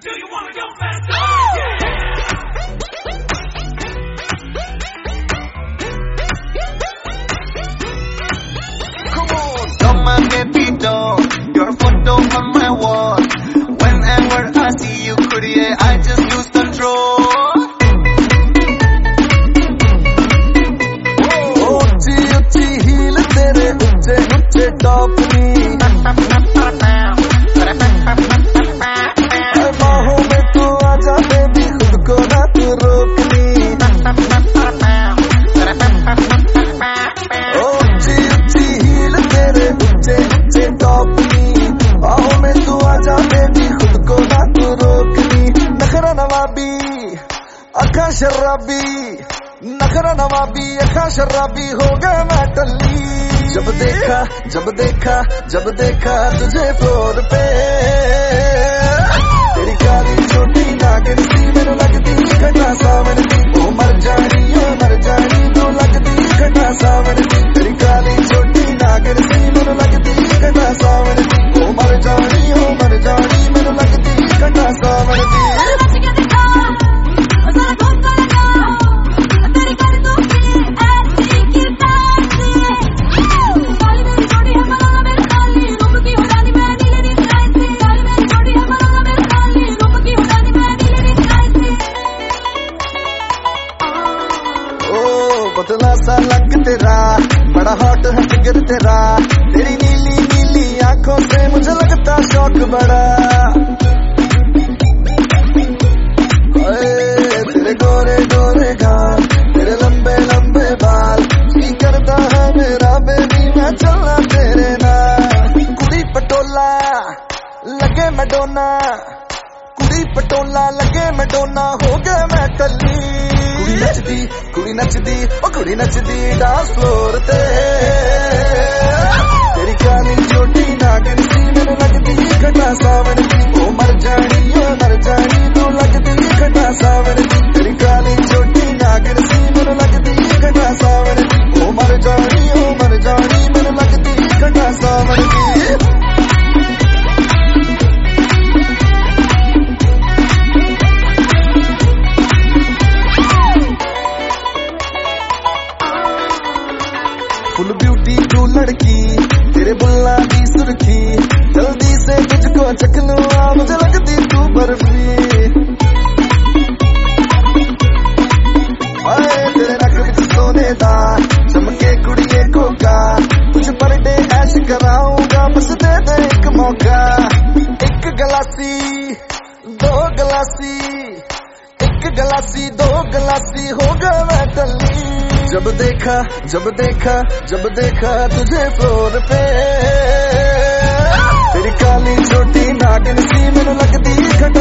Do you wanna go faster? Yeah. Come on, come on, baby doll. Your photo on my wall. Whenever I see you, kuriye, I just lose control. ऊंची ऊंची heal तेरे ऊंचे ऊंचे top नी बाहों में तू आजा baby खुद को ना तू रोकनी ऊंची ऊंची हील तेरे ऊंचे ऊंचे टॉप नी बाहों में तू आजा बेबी खुद को ना तू रोकनी नखरा नवाबी अखा शराबी नखरा नवाबी अखा शराबी हो गया मैं टल्ली जब देखा तुझे फ्लोर पे तेरी काली छोटी नागिन सी मैनू लगदी घटा सावन सी ओ मर जानी तू लगदी घटा सावन सी तेरी काली छोटी नागिन सी मैनू लगदी घटा सावन सी ओ मर जानी मैनू लगदी घटा सावन सी पतला सा लग तेरा बड़ा हॉट है फिगर तेरा तेरी नीली नीली आंखों से मुझे लगता शौक बड़ा तेरे गोरे गोरे गाल तेरे लंबे लंबे बाल की करता है मेरा बेबी मैं चलना तेरे नाल कुड़ी पटोला लगे मैडोना कुड़ी पटोला लगे मैडोना हो गए मैं टल्ली कुड़ी नचदी डांस फ्लोर ते तेरी काली छोटी नागिन सी मैनू लगदी घटा सावन सी ओ मर जानी तू लगदी घटा सावन सी तेरी काली छोटी नागिन सी मैनू लगदी घटा सावन सी ओ मर जानी मैनू लगदी घटा सावन सी फुल ब्यूटी तू लड़की तेरे बुल्ला की सुर्खी जल्दी से तुझको चख लूं मुझे लगती तू बर्फी तेरे नक विच सोने दा चमके कुड़िए कोका तुझ पर डे ऐश कराऊंगा बस दे दे एक मौका एक गलासी दो गलासी एक गलासी दो गलासी हो गया मैं टल्ली जब देखा तुझे फ्लोर पे तेरी काली छोटी नागिन सी मैनू लगदी घटा